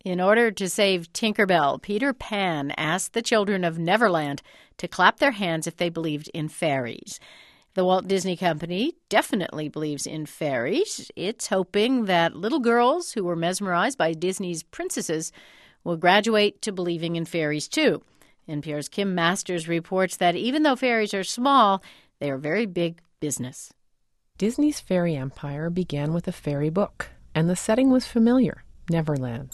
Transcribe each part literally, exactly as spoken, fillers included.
In order to save Tinker Bell, Peter Pan asked the children of Neverland to clap their hands if they believed in fairies. The Walt Disney Company definitely believes in fairies. It's hoping that little girls who were mesmerized by Disney's princesses will graduate to believing in fairies too. N P R's Kim Masters reports that even though fairies are small, they are very big business. Disney's fairy empire began with a fairy book, and the setting was familiar, Neverland.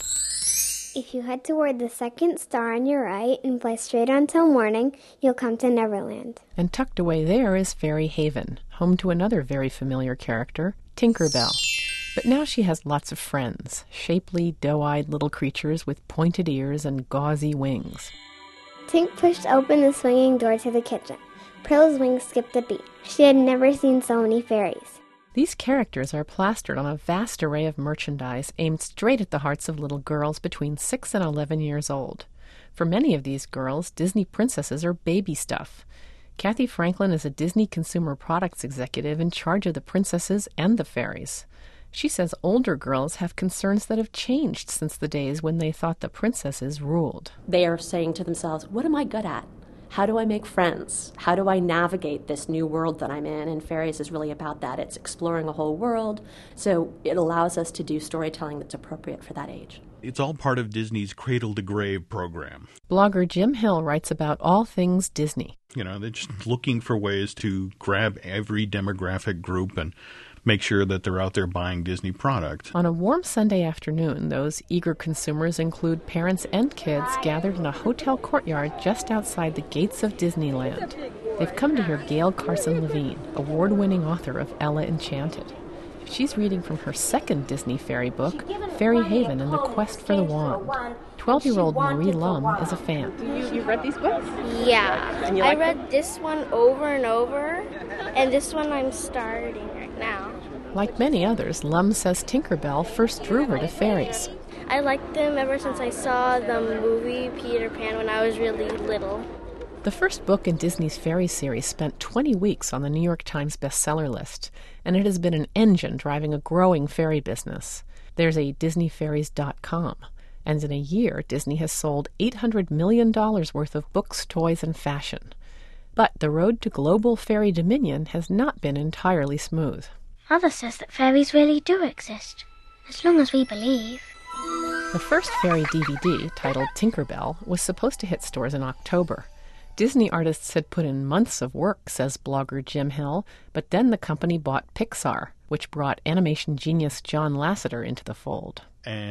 If you head toward the second star on your right and fly straight on till morning, you'll come to Neverland. And tucked away there is Fairy Haven, home to another very familiar character, Tinker Bell. But now she has lots of friends, shapely, doe-eyed little creatures with pointed ears and gauzy wings. Tink pushed open the swinging door to the kitchen. Prill's wings skipped a beat. She had never seen so many fairies. These characters are plastered on a vast array of merchandise aimed straight at the hearts of little girls between six and eleven years old. For many of these girls, Disney princesses are baby stuff. Kathy Franklin is a Disney consumer products executive in charge of the princesses and the fairies. She says older girls have concerns that have changed since the days when they thought the princesses ruled. They are saying to themselves, what am I good at? How do I make friends? How do I navigate this new world that I'm in? And Fairies is really about that. It's exploring a whole world. So it allows us to do storytelling that's appropriate for that age. It's all part of Disney's Cradle to Grave program. Blogger Jim Hill writes about all things Disney. You know, they're just looking for ways to grab every demographic group and make sure that they're out there buying Disney product. On a warm Sunday afternoon, those eager consumers include parents and kids gathered in a hotel courtyard just outside the gates of Disneyland. They've come to hear Gail Carson Levine, award-winning author of Ella Enchanted. She's reading from her second Disney fairy book, Fairy Haven and the Quest for the Wand. Twelve-year-old Marie Lum is a fan. You, you read these books? Yeah. And you I like read them? this one over and over, and this one I'm starting right now. Like many others, Lum says Tinker Bell first drew her to fairies. I liked them ever since I saw the movie Peter Pan when I was really little. The first book in Disney's fairy series spent twenty weeks on the New York Times bestseller list, and it has been an engine driving a growing fairy business. There's a Disney Fairies dot com, and in a year, Disney has sold eight hundred million dollars worth of books, toys, and fashion. But the road to global fairy dominion has not been entirely smooth. Mother says that fairies really do exist, as long as we believe. The first fairy D V D, titled Tinker Bell, was supposed to hit stores in October. Disney artists had put in months of work, says blogger Jim Hill, but then the company bought Pixar, which brought animation genius John Lasseter into the fold.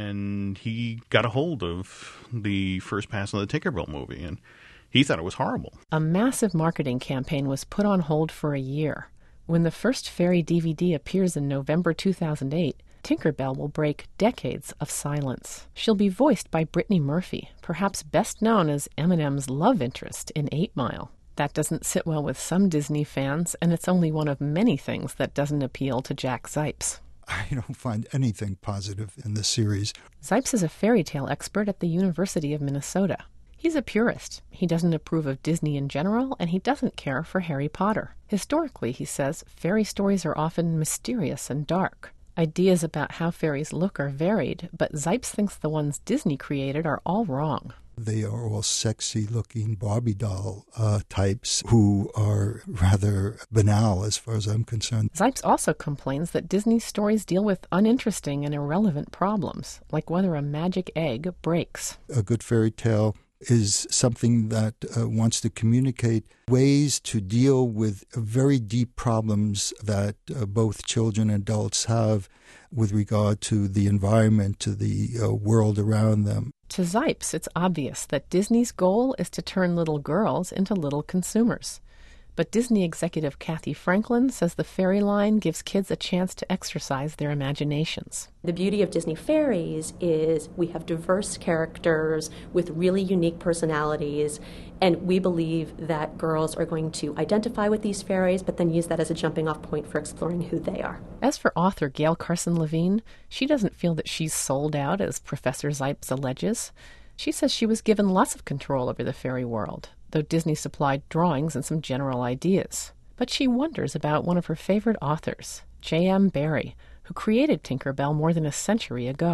And he got a hold of the first pass on the Tinkerbell movie, and he thought it was horrible. A massive marketing campaign was put on hold for a year. When the first fairy D V D appears in November two thousand eight, Tinker Bell will break decades of silence. She'll be voiced by Brittany Murphy, perhaps best known as Eminem's love interest in eight mile. That doesn't sit well with some Disney fans, and it's only one of many things that doesn't appeal to Jack Zipes. I don't find anything positive in this series. Zipes is a fairy tale expert at the University of Minnesota. He's a purist. He doesn't approve of Disney in general, and he doesn't care for Harry Potter. Historically, he says, fairy stories are often mysterious and dark. Ideas about how fairies look are varied, but Zipes thinks the ones Disney created are all wrong. They are all sexy-looking Barbie doll uh, types who are rather banal as far as I'm concerned. Zipes also complains that Disney's stories deal with uninteresting and irrelevant problems, like whether a magic egg breaks. A good fairy tale is something that uh, wants to communicate ways to deal with very deep problems that uh, both children and adults have with regard to the environment, to the uh, world around them. To Zipes, it's obvious that Disney's goal is to turn little girls into little consumers. But Disney executive Kathy Franklin says the fairy line gives kids a chance to exercise their imaginations. The beauty of Disney Fairies is we have diverse characters with really unique personalities, and we believe that girls are going to identify with these fairies, but then use that as a jumping-off point for exploring who they are. As for author Gail Carson Levine, she doesn't feel that she's sold out, as Professor Zipes alleges. She says she was given lots of control over the fairy world, though Disney supplied drawings and some general ideas. But she wonders about one of her favorite authors, J M Barrie, who created Tinker Bell more than a century ago.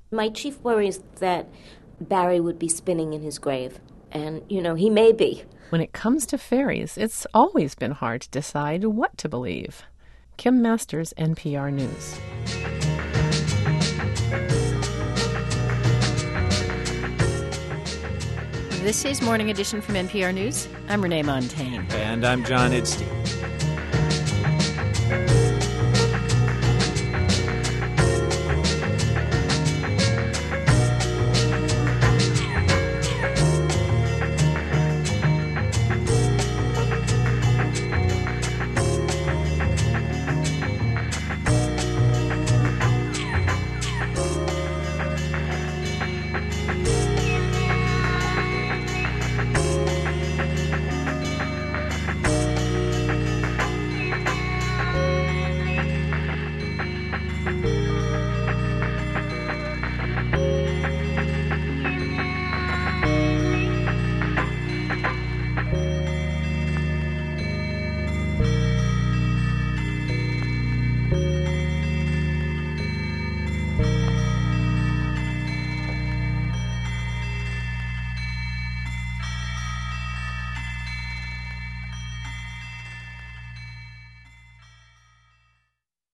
My chief worry is that Barry would be spinning in his grave. And, you know, he may be. When it comes to fairies, it's always been hard to decide what to believe. Kim Masters, N P R News. This is Morning Edition from N P R News. I'm Renee Montaigne. And I'm John Idstein.